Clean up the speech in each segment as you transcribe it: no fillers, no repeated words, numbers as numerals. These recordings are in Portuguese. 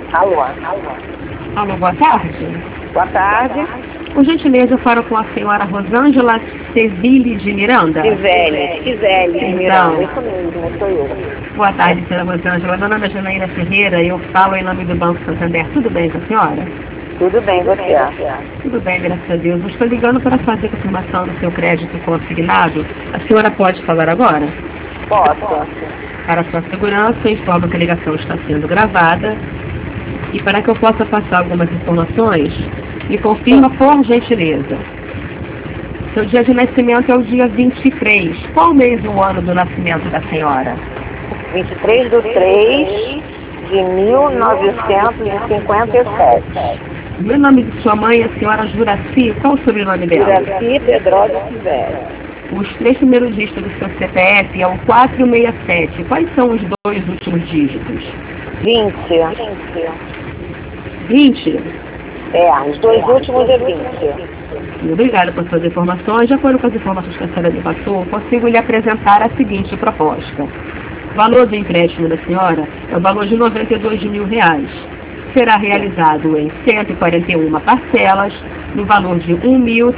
Alô. Alô, boa tarde. Boa tarde. Por gentileza, eu falo com a senhora Rosângela Seville de Miranda. Gisele de Miranda, isso mesmo, sou eu. Boa tarde, senhora Rosângela. Meu nome é Janaína Ferreira e eu falo em nome do Banco Santander. Tudo bem com a senhora? Tudo bem, você? Tudo bem, graças a Deus. Eu estou ligando para fazer a confirmação do seu crédito consignado. A senhora pode falar agora? Posso. Para sua segurança, eu informo que a ligação está sendo gravada. E para que eu possa passar algumas informações, me confirma por gentileza. Seu dia de nascimento é o dia 23. Qual mês e o ano do nascimento da senhora? 23/3 de 1957. O nome de sua mãe é a senhora Juraci. Qual o sobrenome dela? Juraci Pedrosa Silvério. Os 3 primeiros dígitos do seu CPF é o 467. Quais são os 2 últimos dígitos? 20. 20? Os 2 últimos é 20. Obrigada por suas informações. De acordo com as informações que a senhora me passou, consigo lhe apresentar a seguinte proposta. O valor do empréstimo da senhora é o valor de R$92 mil. Será realizado em 141 parcelas, no valor de R$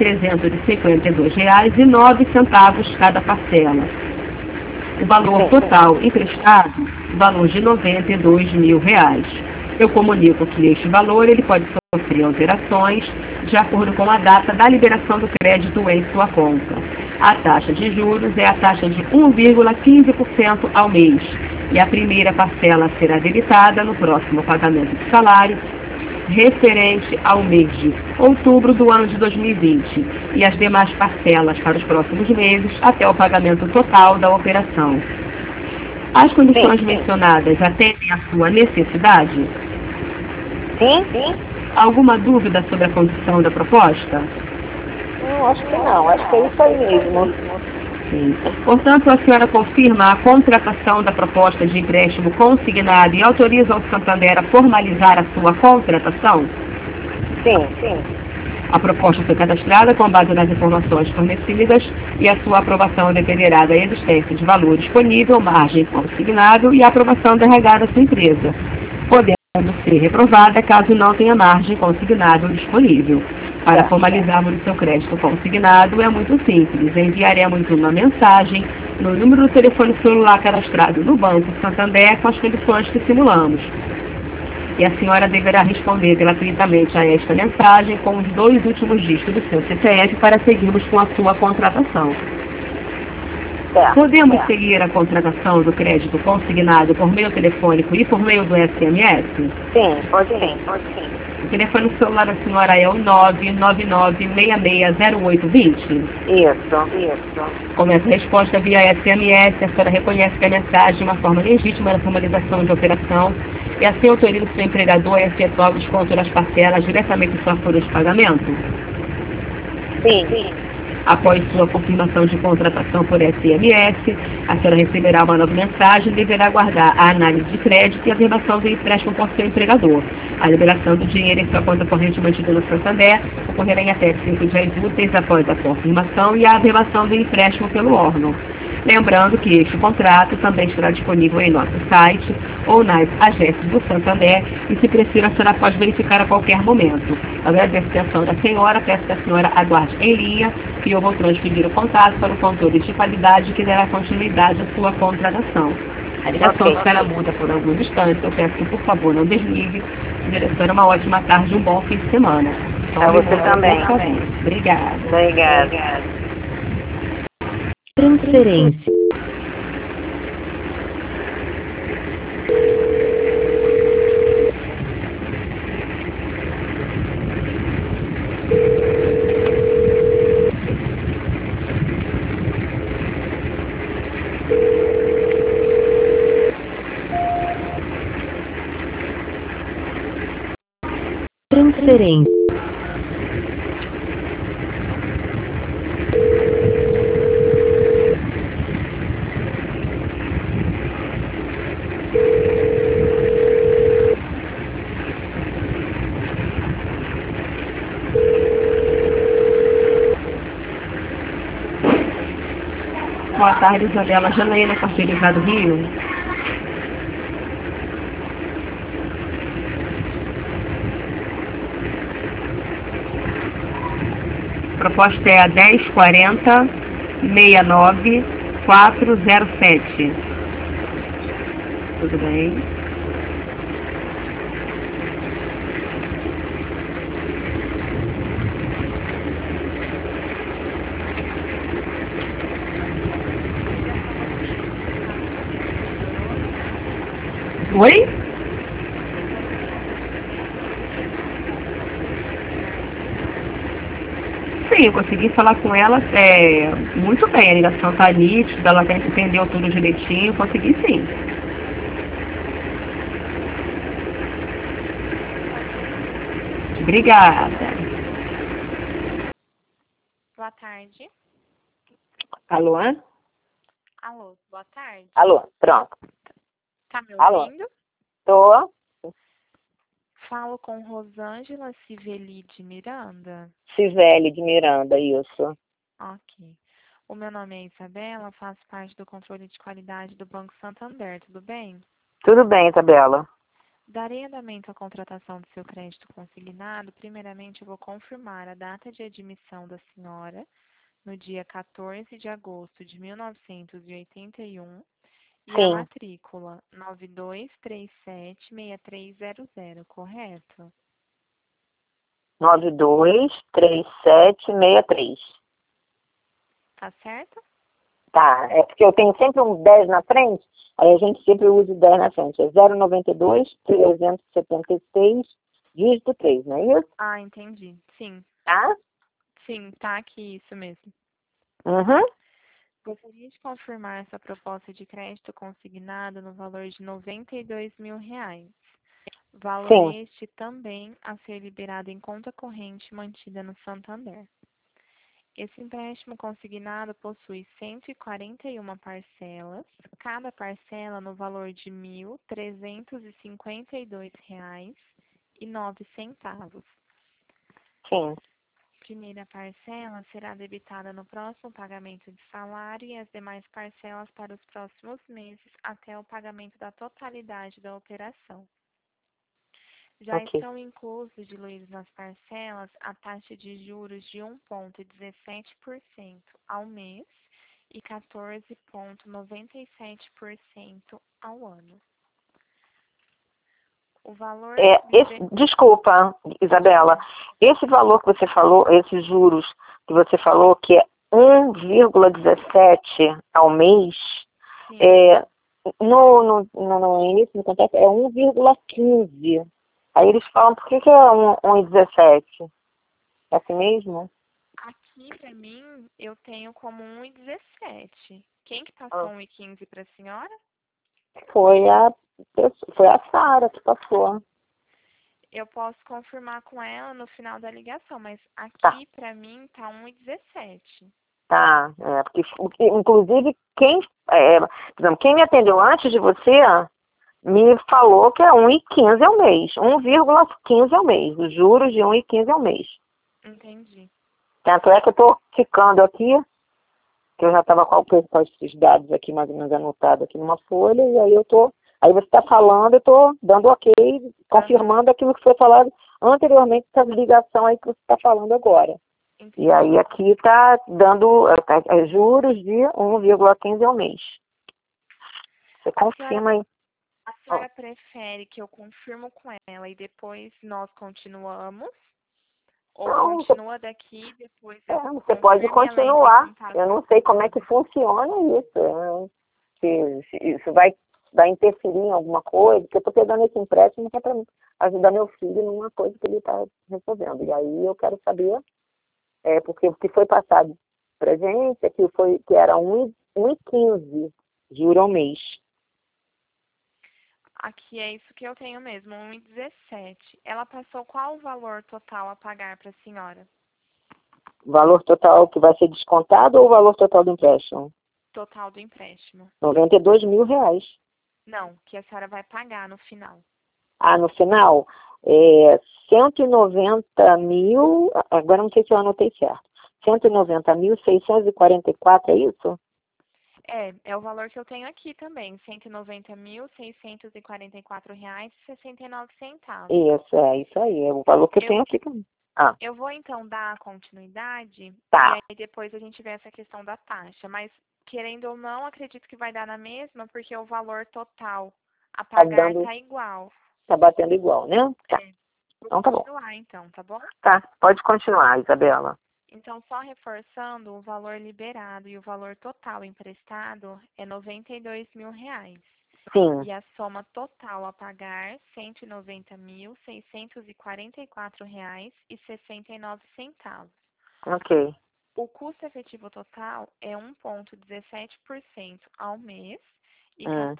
1.352,09 cada parcela. O valor total emprestado, valor de R$92 mil. Eu comunico que este valor ele pode sofrer alterações de acordo com a data da liberação do crédito em sua conta. A taxa de juros é a taxa de 1,15% ao mês e a primeira parcela será debitada no próximo pagamento de salário referente ao mês de outubro do ano de 2020 e as demais parcelas para os próximos meses até o pagamento total da operação. As condições mencionadas atendem à sua necessidade? Sim. Alguma dúvida sobre a condição da proposta? Não, acho que não. Acho que é isso aí mesmo. Sim. Portanto, a senhora confirma a contratação da proposta de empréstimo consignado e autoriza o Santander a formalizar a sua contratação? Sim. A proposta foi cadastrada com base nas informações fornecidas e a sua aprovação dependerá da existência de valor disponível, margem consignado e a aprovação da RH da sua empresa, podendo ser reprovada caso não tenha margem consignado disponível. Para formalizarmos o seu crédito consignado é muito simples. Enviaremos uma mensagem no número do telefone celular cadastrado no Banco Santander com as condições que simulamos. E a senhora deverá responder gratuitamente a esta mensagem com os 2 últimos dígitos do seu CPF para seguirmos com a sua contratação. Podemos seguir a contratação do crédito consignado por meio telefônico e por meio do SMS? Sim, pode sim. O telefone celular da senhora é o 999660820? Isso. Como essa resposta via SMS, a senhora reconhece que a mensagem é uma forma legítima da formalização de operação e assim autoriza o seu empregador a efetuar o desconto das parcelas diretamente em sua folha de pagamento? Sim. Após sua confirmação de contratação por SMS, a senhora receberá uma nova mensagem e deverá aguardar a análise de crédito e a verbação do empréstimo por seu empregador. A liberação do dinheiro em sua conta corrente mantida no Santander ocorrerá em até 5 dias úteis após a confirmação e a verbação do empréstimo pelo órgão. Lembrando que este contrato também estará disponível em nosso site ou nas agências do Santander e, se precisar, a senhora pode verificar a qualquer momento. Agradeço a atenção da senhora, peço que a senhora aguarde em linha e eu vou transferir o contato para o controle de qualidade que dará continuidade à sua contratação. A ligação ficará muda por alguns instantes, eu peço que, por favor, não desligue. Diretora, uma ótima tarde e um bom fim de semana. Para você também. Obrigada. Transferência. Transferência. Boa tarde, Isabela. Janaína, Parceirizado Rio. proposta é a 1040-69-407. Tudo bem? Oi? Sim, eu consegui falar com ela muito bem, a ligação tá nítida, ela até entendeu tudo direitinho, consegui sim. Obrigada. Boa tarde. Alô? Alô, boa tarde. Alô, pronto. Tá me Alô? ouvindo? Tô. Falo com Rosângela Civeli de Miranda. Civele de Miranda, isso. Ok. O meu nome é Isabela, faço parte do controle de qualidade do Banco Santander, tudo bem? Tudo bem, Isabela. Darei andamento à contratação do seu crédito consignado. Primeiramente, eu vou confirmar a data de admissão da senhora no dia 14 de agosto de 1981 e a Sim, matrícula 92376300, correto? 923763. Tá certo? Tá, é porque eu tenho sempre um 10 na frente, aí a gente sempre usa o 10 na frente. É 092-376, dígito 3, não é isso? Ah, entendi. Sim, Tá? sim, tá aqui, isso mesmo. Uhum. Gostaria de confirmar essa proposta de crédito consignado no valor de R$ 92.000. Valor Sim. este também a ser liberado em conta corrente mantida no Santander. Esse empréstimo consignado possui 141 parcelas, cada parcela no valor de R$ 1.352,09. Sim. Primeira parcela será debitada no próximo pagamento de salário e as demais parcelas para os próximos meses até o pagamento da totalidade da operação. Já Ok. estão inclusos, diluídos nas parcelas, a taxa de juros de 1,17% ao mês e 14,97% ao ano. O valor... Desculpa, Isabela, esse valor que você falou, esses juros que você falou, que é 1,17 ao mês, Sim. no início do contrato é 1,15. Aí eles falam, por que é 1,17? É assim mesmo? Aqui, para mim, eu tenho como 1,17. Quem que passou 1,15 para a senhora? Foi a Sara que passou. Eu posso confirmar com ela no final da ligação, mas Tá. aqui, para mim, tá 1,17. Tá, porque inclusive por exemplo, quem me atendeu antes de você me falou que é 1,15 ao mês, 1,15 ao mês, os juros de 1,15 ao mês. Entendi. Tanto é que eu estou ficando aqui, que eu já estava com esses dados aqui mais ou menos anotados aqui numa folha, e aí aí você está falando, eu estou dando ok, confirmando aquilo que foi falado anteriormente, essa ligação aí que você está falando agora. Entendi. E aí aqui está dando juros de 1,15 ao mês. Você confirma aí. A senhora prefere que eu confirmo com ela e depois nós continuamos? Ou Não, continua daqui e depois eu você pode confirmo e ela entra em continuar. contato? Eu não sei como é que funciona isso. Se isso vai interferir em alguma coisa, porque eu estou pegando esse empréstimo que é para ajudar meu filho numa coisa que ele está resolvendo. E aí eu quero saber, porque o que foi passado para gente é que era 1,15 juro ao mês. Aqui é isso que eu tenho mesmo, 1,17. Ela passou qual o valor total a pagar para a senhora? O valor total que vai ser descontado ou o valor total do empréstimo? Total do empréstimo. R$ 92.000. Não, que a senhora vai pagar no final. Ah, no final, 190 mil, agora não sei se eu anotei certo. 190.644, é isso? É o valor que eu tenho aqui também, R$ 190.644,69. Isso, é isso aí, é o valor que eu tenho aqui também. Ah, Eu vou então dar continuidade tá. e aí depois a gente vê essa questão da taxa. Mas, querendo ou não, acredito que vai dar na mesma, porque o valor total a Tá pagar dando, está igual. tá batendo igual, né? Tá. É, vou Então tá bom. continuar então, tá bom? Tá, pode continuar, Isabela. Então, só reforçando, o valor liberado e o valor total emprestado é R$ 92.000. Sim, E a soma total a pagar, R$ 190.644,69. ok. O custo efetivo total é 1,17% ao mês e Hum.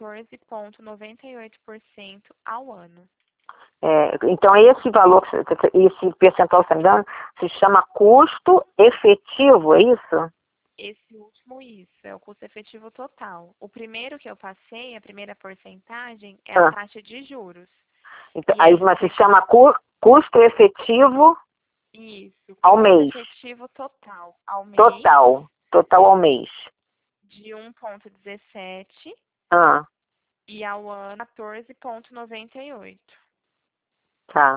14,98% ao ano. Então, esse valor, esse percentual, se não me engano, se chama custo efetivo, é isso? Esse último, isso, é o custo efetivo total. O primeiro que eu passei, a primeira porcentagem, é a Ah, taxa de juros. então, E aí, esse mas se chama custo efetivo Isso, ao custo mês. efetivo total ao mês Total ao mês. de 1,17 Ah, e ao ano 14,98. tá,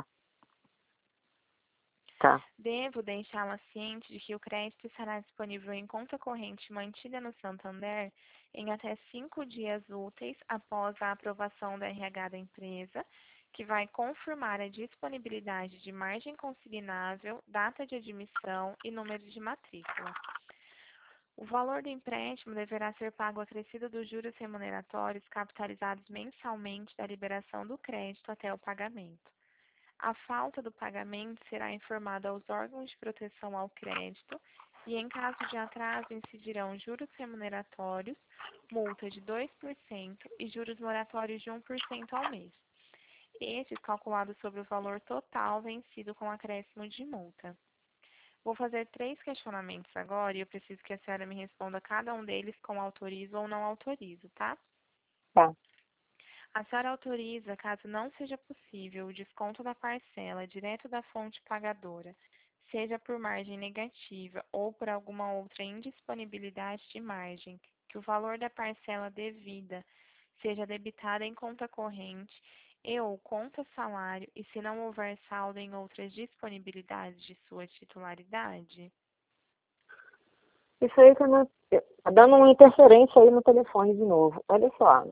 tá. Devo deixá-la ciente de que o crédito estará disponível em conta corrente mantida no Santander em até 5 dias úteis após a aprovação do RH da empresa, que vai confirmar a disponibilidade de margem consignável, data de admissão e número de matrícula. O valor do empréstimo deverá ser pago acrescido dos juros remuneratórios capitalizados mensalmente da liberação do crédito até o pagamento. A falta do pagamento será informada aos órgãos de proteção ao crédito e, em caso de atraso, incidirão juros remuneratórios, multa de 2% e juros moratórios de 1% ao mês. Estes calculados sobre o valor total vencido com acréscimo de multa. Vou fazer 3 questionamentos agora e eu preciso que a senhora me responda cada um deles com autorizo ou não autorizo, tá? Tá. A senhora autoriza, caso não seja possível, o desconto da parcela direto da fonte pagadora, seja por margem negativa ou por alguma outra indisponibilidade de margem, que o valor da parcela devida seja debitada em conta corrente e ou conta salário e se não houver saldo em outras disponibilidades de sua titularidade? Isso aí que eu não, tá dando uma interferência aí no telefone de novo. Olha só,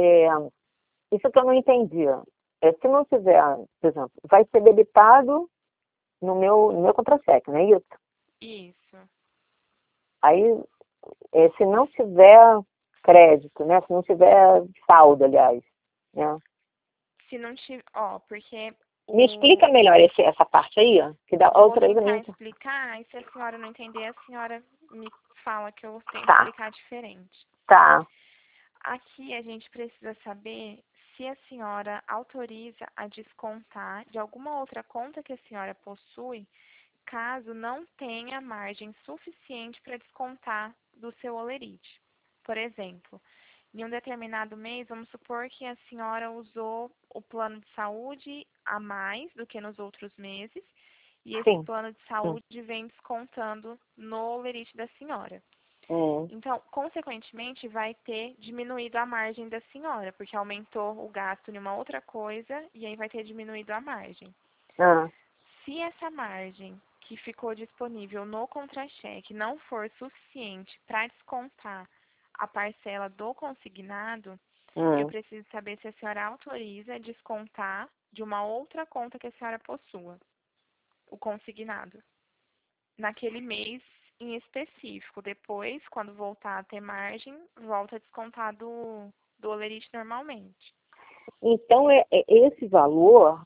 isso que eu não entendi. Se não tiver, por exemplo, vai ser debitado no meu contra-cheque, não é isso? Isso. Aí, se não tiver crédito, né? Se não tiver saldo, aliás, né? Se não tiver, ó, porque Me explica melhor essa parte aí, ó, que da vou outra aí tentar também. explicar, e se a senhora não entender, a senhora me fala que eu tento Tá, explicar diferente. tá. Aqui a gente precisa saber se a senhora autoriza a descontar de alguma outra conta que a senhora possui, caso não tenha margem suficiente para descontar do seu holerite. Por exemplo, em um determinado mês, vamos supor que a senhora usou o plano de saúde a mais do que nos outros meses, e esse Sim. plano de saúde vem descontando no holerite da senhora. Hum. Então, consequentemente, vai ter diminuído a margem da senhora, porque aumentou o gasto em uma outra coisa e aí vai ter diminuído a margem. Ah, Se essa margem que ficou disponível no contra-cheque não for suficiente para descontar a parcela do consignado, eu hum. preciso saber se a senhora autoriza descontar de uma outra conta que a senhora possua, o consignado, naquele mês em específico. Depois, quando voltar a ter margem, volta a descontar do holerite normalmente. Então, esse valor,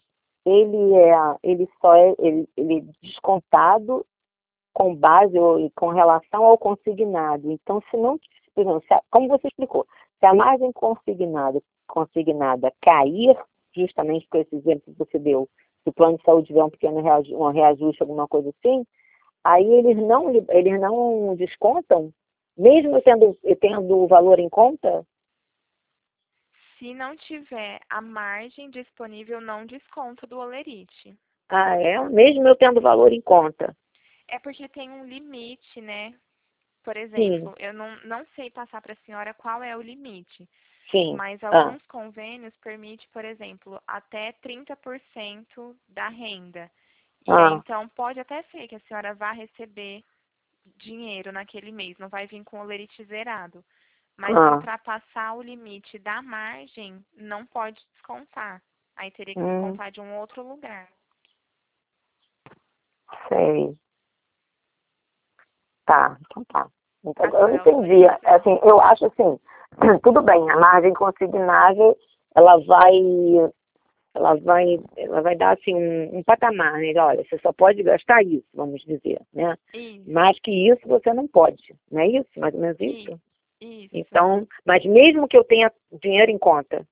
ele só ele é descontado com base ou com relação ao consignado. Então, se não, por exemplo, como você explicou, se a margem consignada cair, justamente com esse exemplo que você deu, se o plano de saúde tiver um pequeno um reajuste, alguma coisa assim, aí eles não descontam, mesmo tendo o valor em conta? Se não tiver a margem disponível, não desconta do holerite. Ah, é? Mesmo eu tendo o valor em conta? É porque tem um limite, né? Por Sim, exemplo, eu não sei passar para a senhora qual é o limite, sim. mas Ah, alguns convênios permitem, por exemplo, até 30% da renda. E aí, então, pode até ser que a senhora vá receber dinheiro naquele mês, não vai vir com o holerite zerado. Mas se ultrapassar o limite da margem, não pode descontar. Aí teria que descontar de um outro lugar. Sei. Tá, então tá. Então, eu entendi. Assim, eu acho assim, tudo bem, a margem consignável, ela vai dar assim um patamar, né? Olha, você só pode gastar isso, vamos dizer, né? Isso. Mais que isso você não pode, não é isso? Mais ou menos isso? Isso. Então, mas mesmo que eu tenha dinheiro em conta,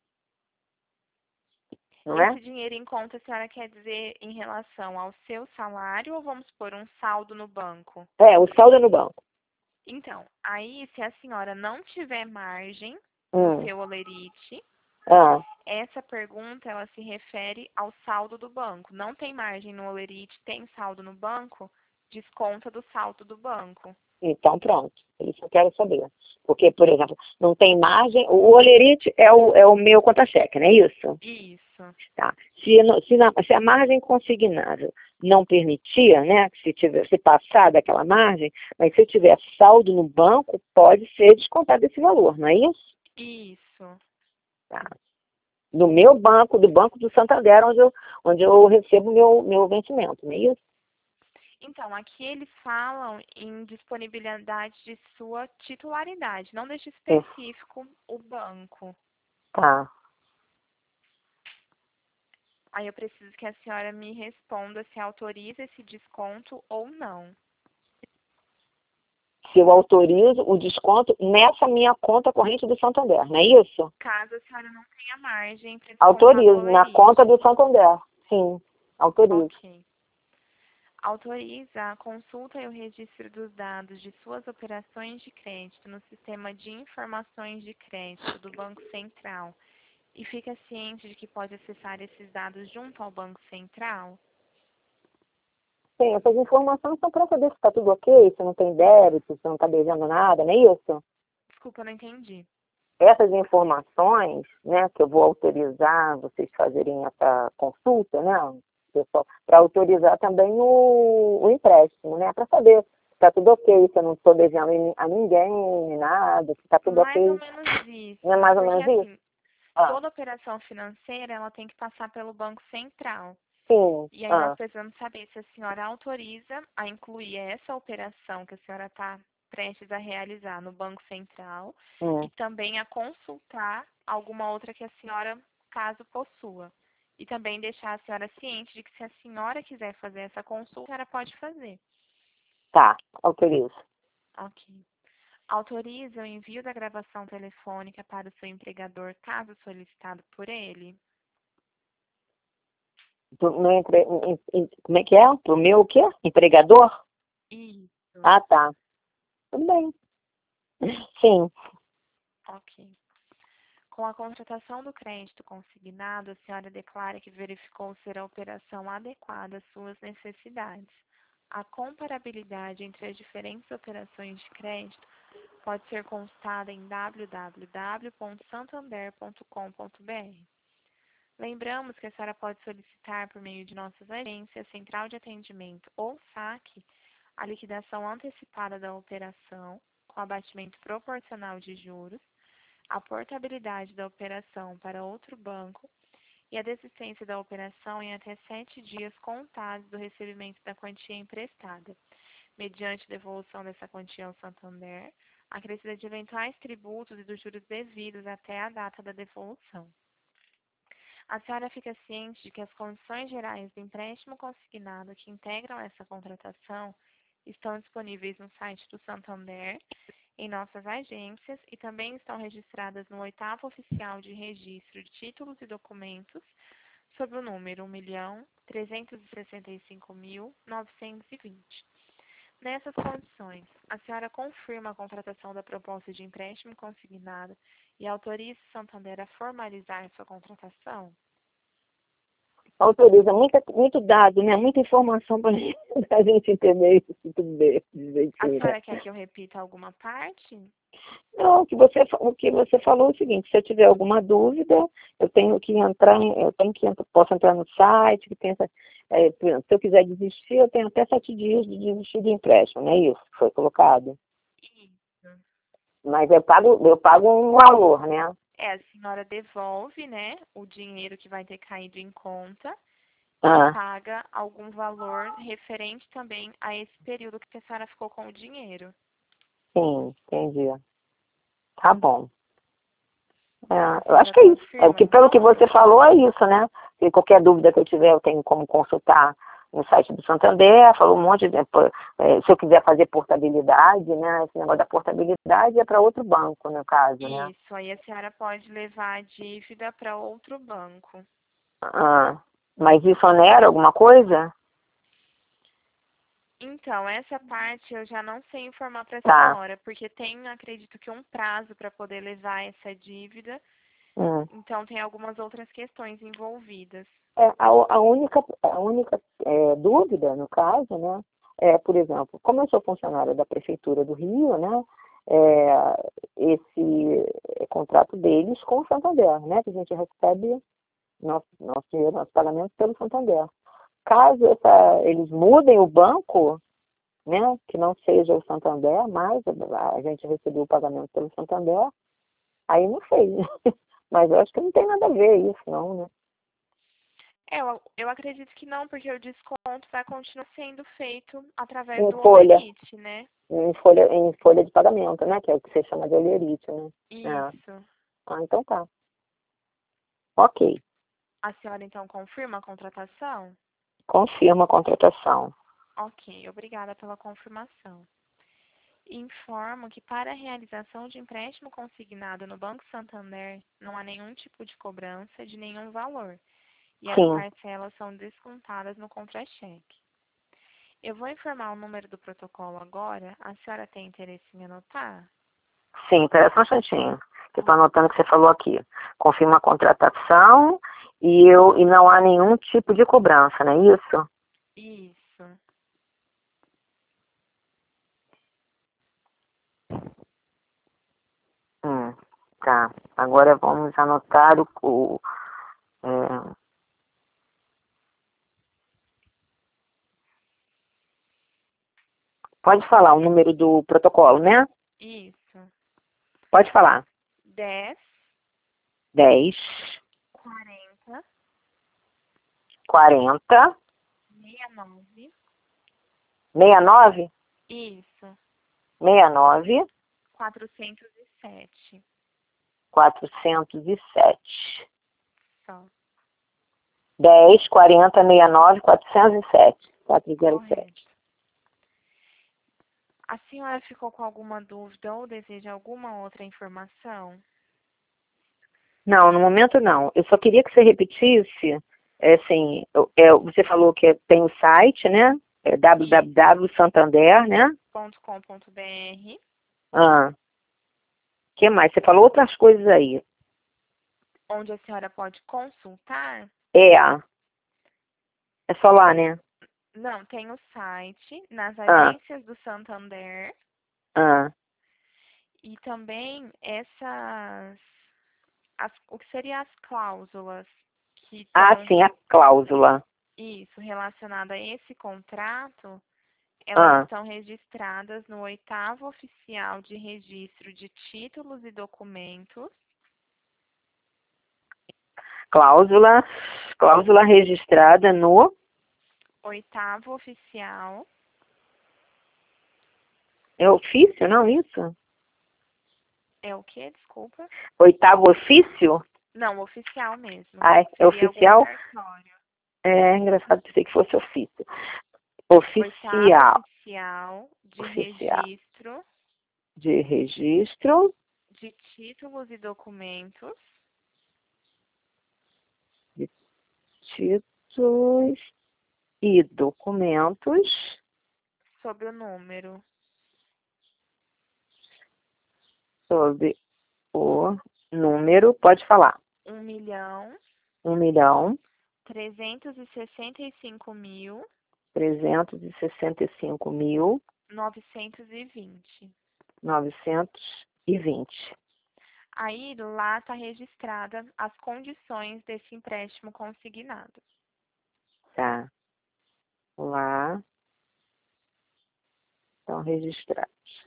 não é? Esse dinheiro em conta, a senhora quer dizer em relação ao seu salário ou vamos pôr um saldo no banco? O saldo é no banco. Então, aí se a senhora não tiver margem no seu holerite, essa pergunta ela se refere ao saldo do banco. Não tem margem no holerite, tem saldo no banco, desconta do saldo do banco. Então, pronto. Isso eu quero saber. Porque, por exemplo, não tem margem. O holerite é o meu conta-cheque, não é isso? Isso. Tá. Se a margem consignável não permitia, né? Se passar daquela margem, mas se eu tiver saldo no banco, pode ser descontado esse valor, não é isso? Isso. Tá. Do meu banco, do Banco do Santander, onde eu recebo meu vencimento, não é isso? Então, aqui eles falam em disponibilidade de sua titularidade, não deixa específico o banco. Tá. Aí eu preciso que a senhora me responda se autoriza esse desconto ou não. Se eu autorizo o desconto nessa minha conta corrente do Santander, não é isso? Caso a senhora não tenha margem para descontar Autorizo, na conta do Santander. Sim, autorizo. Ok. Autoriza a consulta e o registro dos dados de suas operações de crédito no sistema de informações de crédito do Banco Central e fica ciente de que pode acessar esses dados junto ao Banco Central? Sim, essas informações são para saber se está tudo ok, se não tem débito, se não está devendo nada, não é isso? Desculpa, eu não entendi. Essas informações, né, que eu vou autorizar vocês fazerem essa consulta, né, pessoal, para autorizar também o empréstimo, né, para saber se está tudo ok, se eu não estou devendo a ninguém, nada, se está tudo ok. Mais ou menos isso. Não é mais ou Porque, menos isso? toda operação financeira, ela tem que passar pelo Banco Central. Sim. E aí nós precisamos saber se a senhora autoriza a incluir essa operação que a senhora está prestes a realizar no Banco Central e também a consultar alguma outra que a senhora, caso possua. E também deixar a senhora ciente de que se a senhora quiser fazer essa consulta, a senhora pode fazer. Tá, autorizo. Ok. Autoriza o envio da gravação telefônica para o seu empregador, caso solicitado por ele? Como é que é? Pro meu o quê? Empregador? Isso. Ah, tá. Tudo bem. Sim. Ok. Com a contratação do crédito consignado, a senhora declara que verificou ser a operação adequada às suas necessidades. A comparabilidade entre as diferentes operações de crédito pode ser consultada em www.santander.com.br. Lembramos que a senhora pode solicitar por meio de nossas agências, central de atendimento ou saque, a liquidação antecipada da operação, com abatimento proporcional de juros, a portabilidade da operação para outro banco e a desistência da operação em até 7 dias contados do recebimento da quantia emprestada, mediante devolução dessa quantia ao Santander, acrescida de eventuais tributos e dos juros devidos até a data da devolução. A senhora fica ciente de que as condições gerais do empréstimo consignado que integram essa contratação estão disponíveis no site do Santander, em nossas agências e também estão registradas no 8º Oficial de Registro de Títulos e Documentos, sob o número 1.365.920. Nessas condições, a senhora confirma a contratação da proposta de empréstimo consignado e autoriza o Santander a formalizar sua contratação? Autoriza muito dado, né? Muita informação para a gente entender isso tudo bem. A senhora quer que eu repita alguma parte? Não, o que você falou é o seguinte: se eu tiver alguma dúvida, eu tenho que entrar, posso entrar no site, que tem por exemplo, se eu quiser desistir, eu tenho até 7 dias de desistir do empréstimo, não é isso que foi colocado? Isso. Mas eu pago um valor, né? A senhora devolve, né, o dinheiro que vai ter caído em conta e Ah, paga algum valor referente também a esse período que a senhora ficou com o dinheiro. sim, entendi. Tá bom. A Eu acho senhora que é isso. confirma, Pelo que então? você falou, é isso, né? Se qualquer dúvida que eu tiver, eu tenho como consultar no site do Santander. Falou um monte de... se eu quiser fazer portabilidade, né? Esse negócio da portabilidade é para outro banco, no caso, né? Isso, aí a senhora pode levar a dívida para outro banco. Ah, mas isso onera alguma coisa? Então, essa parte eu já não sei informar para a Tá. senhora, porque tem, acredito que um prazo para poder levar essa dívida, Hum. então tem algumas outras questões envolvidas. A única dúvida, no caso, né, por exemplo, como eu sou funcionária da Prefeitura do Rio, né, esse contrato deles com o Santander, né, que a gente recebe nosso dinheiro, nosso pagamento pelo Santander. Caso eles mudem o banco, né, que não seja o Santander, mas a gente recebeu o pagamento pelo Santander, aí não sei, né? Mas eu acho que não tem nada a ver isso, não, né? Eu acredito que não, porque o desconto vai continuar sendo feito através Em do folha. Olerite, né? Em folha de pagamento, né? Que é o que você chama de olerite, né? É. Isso. Então tá. Ok. A senhora então confirma a contratação? Confirma a contratação. Ok, obrigada pela confirmação. Informo que para a realização de empréstimo consignado no Banco Santander não há nenhum tipo de cobrança de nenhum valor e as Sim. parcelas são descontadas no contra-cheque. Eu vou informar o número do protocolo agora. A senhora tem interesse em anotar? Sim, espera só um instantinho. Que eu estou anotando o que você falou aqui. Confirma a contratação e não há nenhum tipo de cobrança, não é isso? Isso. Tá. Agora vamos anotar é, pode falar o número do protocolo, né? Isso. Pode falar. 10, 10, 40, 40, 69. 69, Isso. 69, 407. 407. Só. 10, 40, 69, 407. 407. Correto. A senhora ficou com alguma dúvida ou deseja alguma outra informação? Não, no momento não. Eu só queria que você repetisse, assim, você falou que tem o site, né? É www.santander, né? .com.br. Ah, que mais? Você falou outras coisas aí. Onde a senhora pode consultar? É só lá, né? Não, tem o site nas Ah, agências do Santander ah. e também o que seriam as cláusulas que Ah, estão, sim, a cláusula. isso, relacionada a esse contrato, elas Ah, estão registradas no 8º Oficial de Registro de Títulos e Documentos. cláusula registrada no 8º Oficial, ofício, não isso? é o quê? Desculpa. 8º ofício? Não, oficial mesmo. Ah, é Seria algum oficial? cartório. É engraçado, pensei que fosse ofício. 8º Oficial. Oficial de Oficial. Registro De registro de Títulos e Documentos de títulos e documentos sob o número sob o número, pode falar, 1.365.920. 1.365.920. Aí lá está registrada as condições desse empréstimo consignado. Tá. lá estão registrados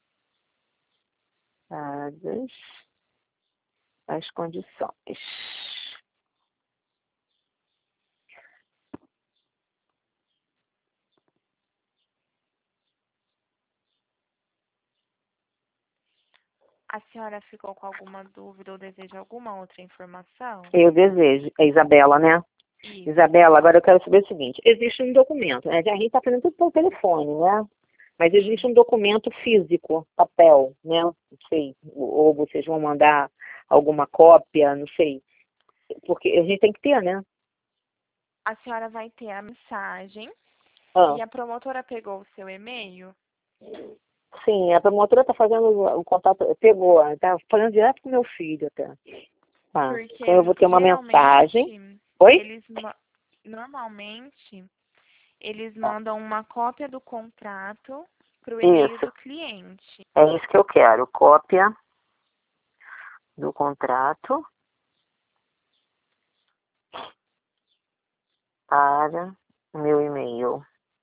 dadas as condições. A senhora ficou com alguma dúvida ou deseja alguma outra informação? Eu desejo. É Isabela, né? Isso. Isabela, agora eu quero saber o seguinte. Existe um documento, né? A gente está fazendo tudo pelo telefone, né? Mas existe um documento físico, papel, né? Não sei. Ou vocês vão mandar alguma cópia, não sei. Porque a gente tem que ter, né? A senhora vai ter a mensagem Ah, e a promotora pegou o seu e-mail? sim, a promotora está fazendo o contato, pegou, está fazendo direto com meu filho até. Tá. Porque Então eu vou ter uma mensagem. geralmente Oi? normalmente eles mandam uma cópia do contrato para o e-mail Isso, do cliente. é isso que eu quero. Cópia do contrato para o meu e-mail.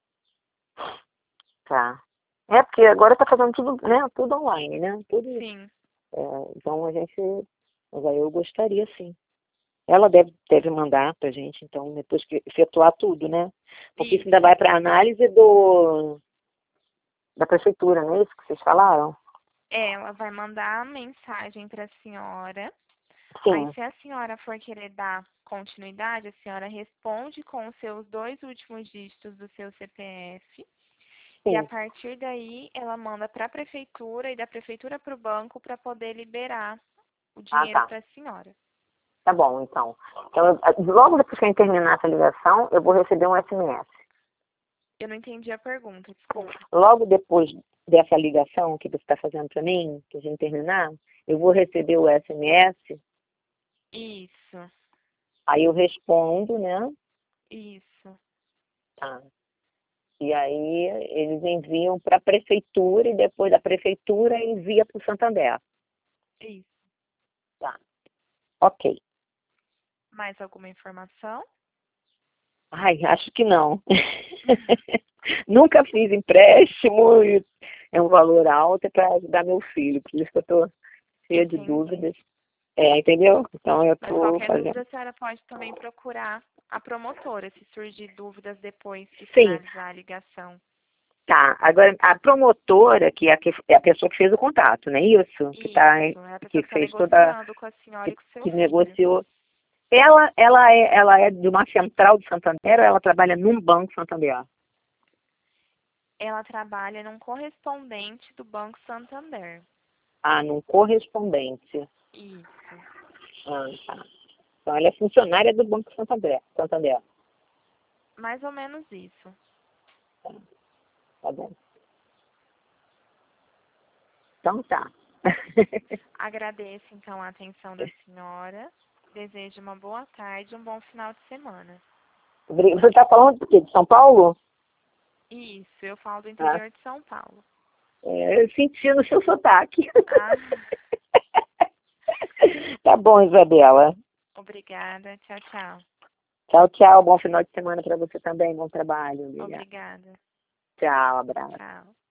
Tá. É porque agora está fazendo tudo, né? Tudo online, né? Tudo. Sim, Então a gente. Mas aí eu gostaria, sim. Ela deve mandar pra gente, então, depois que efetuar tudo, né? Porque isso isso. ainda vai para análise da prefeitura, não é isso que vocês falaram? Ela vai mandar a mensagem para a senhora. Aí, Sim, se a senhora for querer dar continuidade, a senhora responde com os seus 2 últimos dígitos do seu CPF. E a sim. partir daí, ela manda para a prefeitura e da prefeitura para o banco para poder liberar o Ah, dinheiro tá. para a senhora. Tá bom, então. Então, logo depois que eu terminar essa ligação, eu vou receber um SMS. Eu não entendi a pergunta, desculpa. Logo depois dessa ligação que você está fazendo para mim, que a gente terminar, eu vou receber o SMS, Isso, aí eu respondo, né? isso, Tá. E aí eles enviam para a prefeitura e depois da prefeitura envia para o Santander. isso. Tá. Ok. Mais alguma informação? Ai, acho que não. Nunca fiz empréstimo e é um valor alto para ajudar meu filho, por isso que eu estou cheia de Entendi. dúvidas. Entendeu? Então eu Mas estou qualquer fazendo. dúvida, a senhora pode também procurar a promotora, se surgir dúvidas depois que Sim, finalizar a ligação. tá. Agora, a promotora, é a pessoa que fez o contato, não é isso? Isso, é a pessoa Que que está fez toda, negociando com a senhora e com o seu que filho. negociou. Ela é de uma central de Santander ou ela trabalha num banco Santander? Ela trabalha num correspondente do Banco Santander. Ah, num correspondente. Isso. Ah, tá. Então ela é funcionária do Banco Santander. Santander. Mais ou menos isso. Tá bom. Então tá. Agradeço, então, a atenção da senhora. Desejo uma boa tarde e um bom final de semana. Você está falando do quê? De São Paulo? Isso, eu falo do Ah, interior de São Paulo. eu senti no seu sotaque. Ah, Tá bom, Isabela. obrigada. Tchau, tchau. Tchau, tchau. Bom final de semana para você também. Bom trabalho. Obrigada. Obrigada. Tchau, abraço. Tchau.